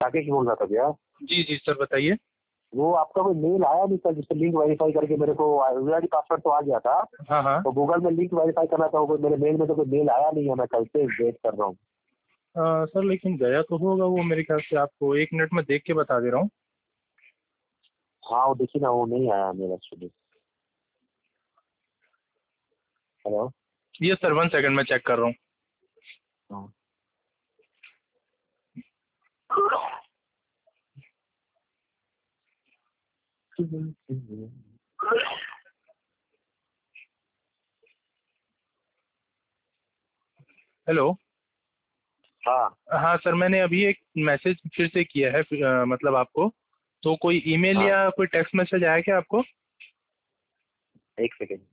राकेश बोल रहा था भैया। जी जी सर बताइए। वो आपका कोई मेल आया नहीं सर, जिससे लिंक वेरीफाई करके मेरे को यूआईडी पासवर्ड तो आ गया था। हाँ हाँ। तो गूगल में लिंक वेरीफाई करना था, वो मेरे मेल में तो कोई मेल आया नहीं है, मैं कल से वेट कर रहा हूँ। सर लेकिन गया तो होगा वो मेरे ख्याल से, आपको 1 मिनट में देख के बता दे रहा हूँ। हाँ वो देखिए ना, वो नहीं आया मेरा एक्चुअली। हेलो। ये सर 1 सेकंड में चेक कर रहा हूँ। हाँ। हेलो। हाँ हाँ सर मैंने अभी एक मैसेज फिर से किया है मतलब आपको, तो कोई ईमेल हाँ, या कोई टेक्स्ट मैसेज आया क्या आपको? एक सेकेंड।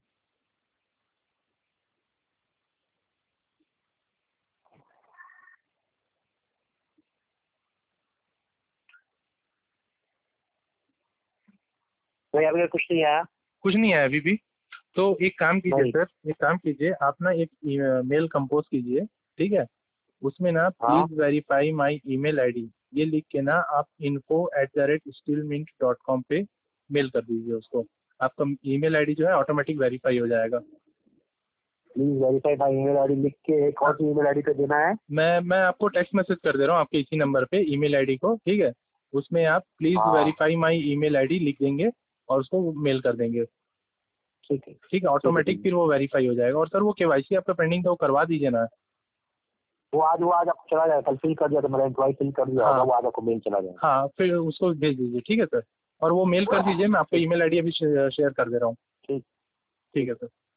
तो अभी कुछ नहीं आया। कुछ नहीं आया अभी भी? तो एक काम कीजिए नहीं। सर, एक काम कीजिए आप ना, एक मेल कंपोज कीजिए, ठीक है? उसमें ना हाँ please verify my email ID ये लिख के ना आप info@steelmint.com पे मेल कर दीजिए उसको। आपका ईमेल आईडी जो है ऑटोमेटिक वेरीफाई हो जाएगा। Please verify my email ID लिख के कौन हाँ, सी ईमेल आईडी पे देना है? मैं आपको टेक्स्ट मैसेज कर दे रहा हूँ आपके इसी नंबर पे ईमेल आईडी को, ठीक है? उसमें आप प्लीज हाँ वेरीफाई माई ईमेल आईडी लिख देंगे और उसको मेल कर देंगे। ठीक है। ठीक है, ठीक है ऑटोमेटिक ठीक है। फिर वो वेरीफाई हो जाएगा। और सर वो केवाईसी आपका पेंडिंग था, वो करवा दीजिए ना। वो आज आपको चला जाएगा, कल फिल कर दिया तो मेरा एम्प्लॉय फिल कर दिया होगा, हाँ वो आज आपको मेल चला जाएगा। हाँ, फिर उसको भेज दीजिए, ठीक है सर? और वो मेल कर दीजिए, मैं आपको ठीक। ईमेल आईडी अभी शेयर कर दे रहा हूँ। ठीक। ठीक ठीक। है सर।